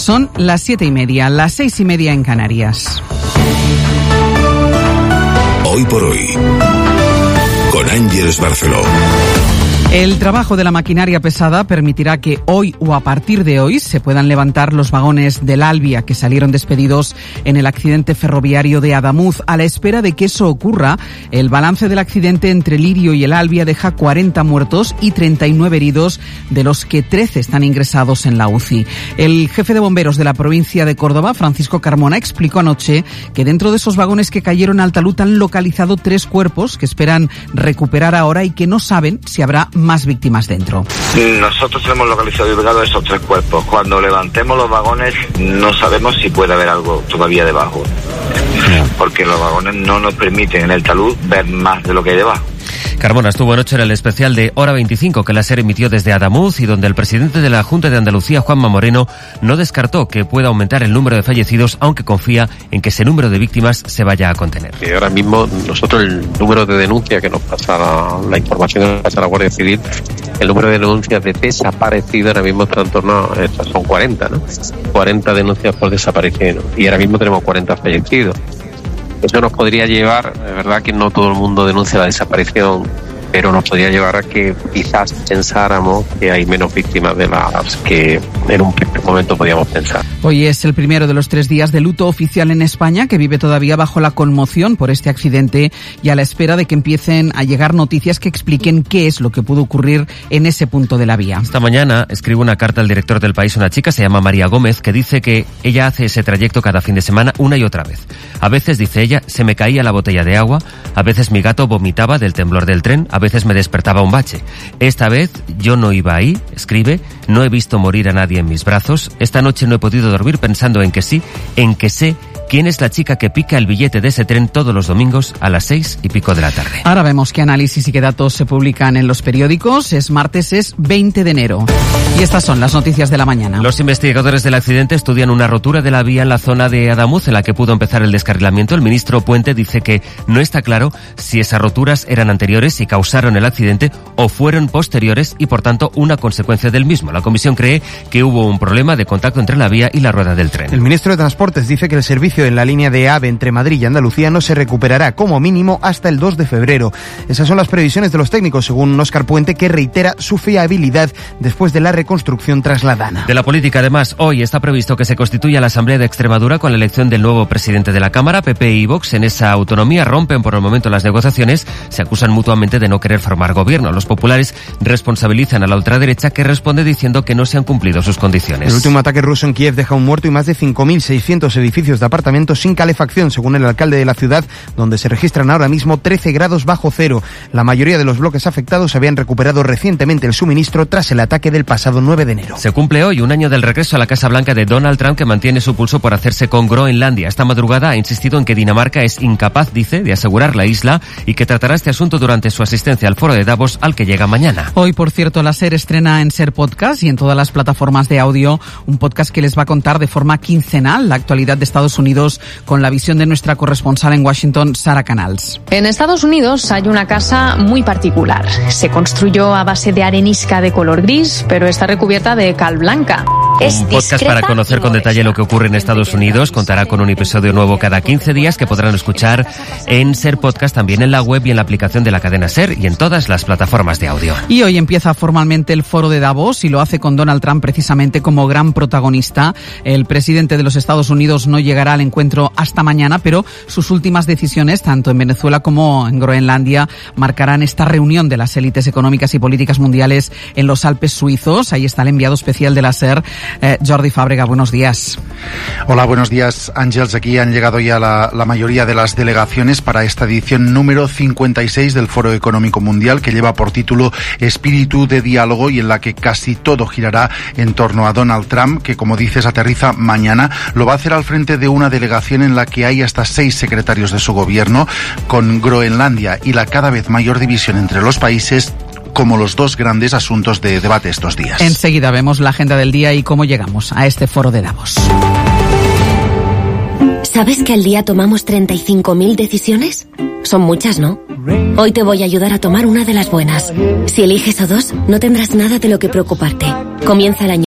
Son las 7:30, las 6:30 en Canarias. Hoy por hoy, con Ángeles Barceló. El trabajo de la maquinaria pesada permitirá que hoy o a partir de hoy se puedan levantar los vagones del Albia que salieron despedidos en el accidente ferroviario de Adamuz. A la espera de que eso ocurra, el balance del accidente entre Lirio y el Albia deja 40 muertos y 39 heridos, de los que 13 están ingresados en la UCI. El jefe de bomberos de la provincia de Córdoba, Francisco Carmona, explicó anoche que dentro de esos vagones que cayeron al talud han localizado 3 cuerpos que esperan recuperar ahora y que no saben si habrá más víctimas dentro. Nosotros hemos localizado y ubicado esos 3 cuerpos. Cuando levantemos los vagones no sabemos si puede haber algo todavía debajo, porque los vagones no nos permiten en el talud ver más de lo que hay debajo. Carmona estuvo anoche en el especial de Hora 25 que la SER emitió desde Adamuz y donde el presidente de la Junta de Andalucía, Juanma Moreno, no descartó que pueda aumentar el número de fallecidos, aunque confía en que ese número de víctimas se vaya a contener. Ahora mismo nosotros el número de denuncias que nos pasa la información que nos pasa la Guardia Civil, el número de denuncias de desaparecidos ahora mismo está en torno a estas son 40, ¿no? 40 denuncias por desaparecido y ahora mismo tenemos 40 fallecidos. Eso nos podría llevar, es verdad que no todo el mundo denuncia la desaparición, pero nos podría llevar a que quizás pensáramos que hay menos víctimas de las que en un primer momento podíamos pensar. Hoy es el primero de los 3 días de luto oficial en España, que vive todavía bajo la conmoción por este accidente y a la espera de que empiecen a llegar noticias que expliquen qué es lo que pudo ocurrir en ese punto de la vía. Esta mañana escribe una carta al director del País, una chica, se llama María Gómez, que dice que ella hace ese trayecto cada fin de semana una y otra vez. A veces, dice ella, se me caía la botella de agua, a veces mi gato vomitaba del temblor del tren, a veces me despertaba un bache. Esta vez yo no iba ahí, escribe, no he visto morir a nadie en mis brazos, esta noche no he podido dormir pensando en que sí, en que sé quién es la chica que pica el billete de ese tren todos los domingos a las 6:00 de la tarde. Ahora vemos qué análisis y qué datos se publican en los periódicos. Es martes, es 20 de enero. Y estas son las noticias de la mañana. Los investigadores del accidente estudian una rotura de la vía en la zona de Adamuz en la que pudo empezar el descarrilamiento. El ministro Puente dice que no está claro si esas roturas eran anteriores y causaron el accidente o fueron posteriores y por tanto una consecuencia del mismo. La comisión cree que hubo un problema de contacto entre la vía y la rueda del tren. El ministro de Transportes dice que el servicio en la línea de AVE entre Madrid y Andalucía no se recuperará como mínimo hasta el 2 de febrero. Esas son las previsiones de los técnicos, según Óscar Puente, que reitera su fiabilidad después de la reconstrucción tras la Dana. De la política, además, hoy está previsto que se constituya la Asamblea de Extremadura con la elección del nuevo presidente de la Cámara. PP y Vox en esa autonomía rompen por el momento las negociaciones, se acusan mutuamente de no querer formar gobierno. Los populares responsabilizan a la ultraderecha, que responde diciendo que no se han cumplido sus condiciones. El último ataque ruso en Kiev deja un muerto y más de 5.600 edificios de apartamentos sin calefacción, según el alcalde de la ciudad, donde se registran ahora mismo 13 grados bajo cero. La mayoría de los bloques afectados habían recuperado recientemente el suministro tras el ataque del pasado 9 de enero. Se cumple hoy un año del regreso a la Casa Blanca de Donald Trump, que mantiene su pulso por hacerse con Groenlandia. Esta madrugada ha insistido en que Dinamarca es incapaz, dice, de asegurar la isla y que tratará este asunto durante su asistencia al foro de Davos, al que llega mañana. Hoy, por cierto, la SER estrena en SER Podcast y en todas las plataformas de audio un podcast que les va a contar de forma quincenal la actualidad de Estados Unidos, con la visión de nuestra corresponsal en Washington, Sara Canals. En Estados Unidos hay una casa muy particular. Se construyó a base de arenisca de color gris, pero está recubierta de cal blanca. Un podcast para conocer con detalle lo que ocurre en Estados Unidos. Contará con un episodio nuevo cada 15 días que podrán escuchar en SER Podcast, también en la web y en la aplicación de la cadena SER y en todas las plataformas de audio. Y hoy empieza formalmente el foro de Davos y lo hace con Donald Trump precisamente como gran protagonista. El presidente de los Estados Unidos no llegará al encuentro hasta mañana, pero sus últimas decisiones, tanto en Venezuela como en Groenlandia, marcarán esta reunión de las élites económicas y políticas mundiales en los Alpes suizos. Ahí está el enviado especial de la SER, Jordi Fàbrega. Buenos días. Hola, buenos días, Ángels. Aquí han llegado ya la mayoría de las delegaciones para esta edición número 56 del Foro Económico Mundial, que lleva por título Espíritu de Diálogo y en la que casi todo girará en torno a Donald Trump, que, como dices, aterriza mañana. Lo va a hacer al frente de una delegación en la que hay hasta 6 secretarios de su gobierno, con Groenlandia y la cada vez mayor división entre los países como los dos grandes asuntos de debate estos días. Enseguida vemos la agenda del día y cómo llegamos a este foro de Davos. ¿Sabes que al día tomamos 35.000 decisiones? Son muchas, ¿no? Hoy te voy a ayudar a tomar una de las buenas. Si eliges O2, no tendrás nada de lo que preocuparte. Comienza el año